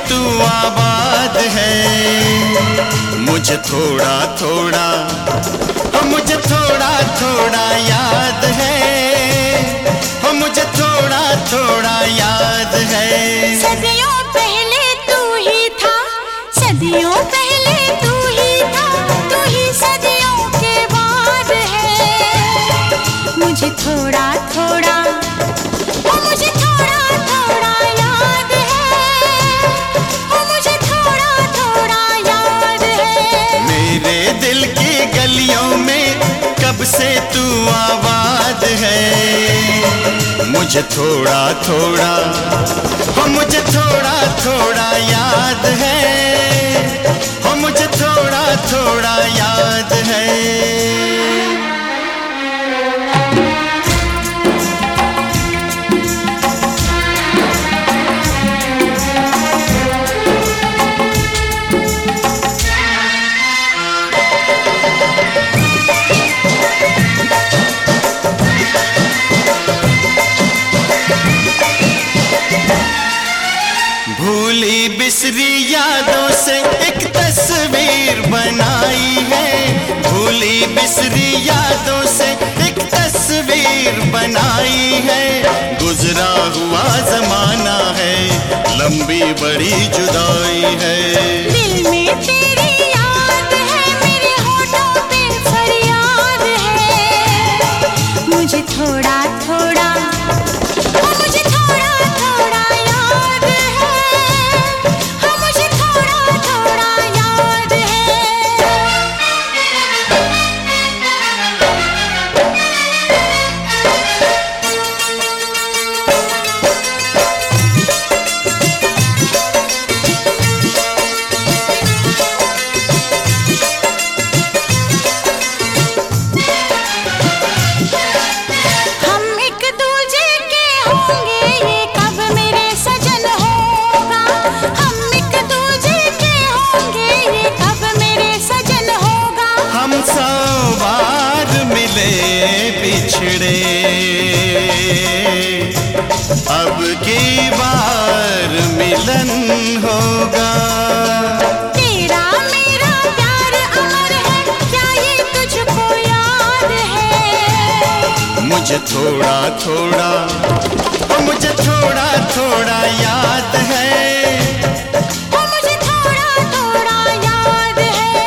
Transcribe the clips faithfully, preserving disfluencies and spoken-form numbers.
तू आबाद है। मुझे थोड़ा थोड़ा हो मुझे थोड़ा थोड़ा याद है, हो मुझे थोड़ा थोड़ा याद है। सदियों पहले तू ही था, सदियों पहले तू ही था, तू ही सदियों के बाद है। मुझे थोड़ा थोड़ा ओ मुझे थोड़ा थोड़ा याद है, ओ मुझे थोड़ा थोड़ा याद है। मेरे दिल की गलियों में कब से तू आबाद है। मुझे थोड़ा थोड़ा हो मुझे थोड़ा थोड़ा याद है, हो मुझे थोड़ा थोड़ा याद है। भूली बिसरी यादों से एक तस्वीर बनाई है, भूली बिसरी यादों से एक तस्वीर बनाई है। गुजरा हुआ जमाना है, लंबी बड़ी जुदाई है। दिल में तेरी याद है, मेरे होठों पे फरियाद है। मुझे थोड़ा थोड़ा ओ मुझे थोड़ा थोड़ा याद है, ओ मुझे थोड़ा थोड़ा याद है। हम एक दूजे के होंगे, ये कब मेरे सजन होगा। हम एक दूजे के होंगे, ये कब मेरे सजन होगा। हम सौ बार मिले बिछड़े, अब की बार मिलन होगा। तेरा मेरा प्यार अमर है, क्या ये तुझको याद है। मुझे थोड़ा थोड़ा ओ मुझे थोड़ा थोड़ा याद है, ओ मुझे थोड़ा थोड़ा याद है।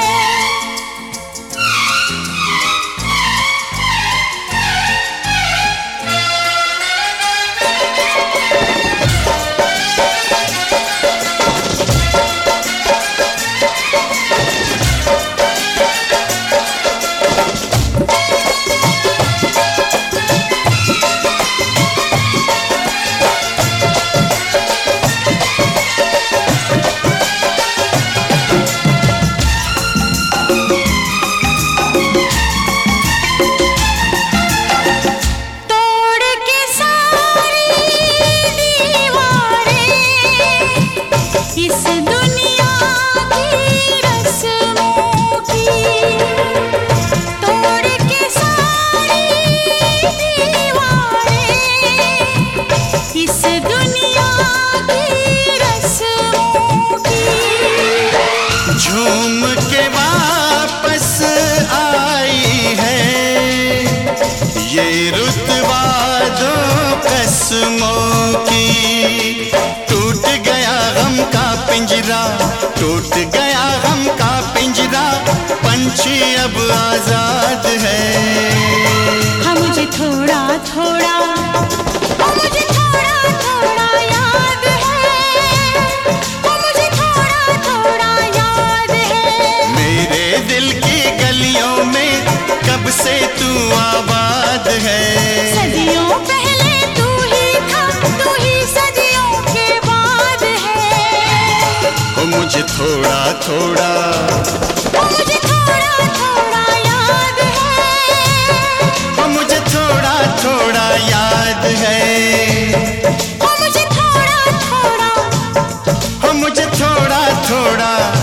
तोड़ के सारी दीवारें इस दुनिया की रस्मों की, तोड़ के सारी दीवारें इस दुनिया की रस्मों की। झूम के वापस आई है ये रुतबा दो कसमों की। टूट गया गम का पिंजरा, टूट गया गम का पिंजरा, पंछी अब आजाद है। हाँ मुझे थोड़ा थोड़ा ओ मुझे थोड़ा थोड़ा याद है, ओ मुझे थोड़ा थोड़ा याद है। मेरे दिल की गलियों में कब से तू आबाद है। सदियों पहले तू ही था, तू ही सदियों के बाद है। ओ मुझे थोड़ा थोड़ा ओ मुझे थोड़ा थोड़ा याद है, ओ मुझे थोड़ा थोड़ा याद है। ओ मुझे थोड़ा थोड़ा ओ मुझे थोड़ा थोड़ा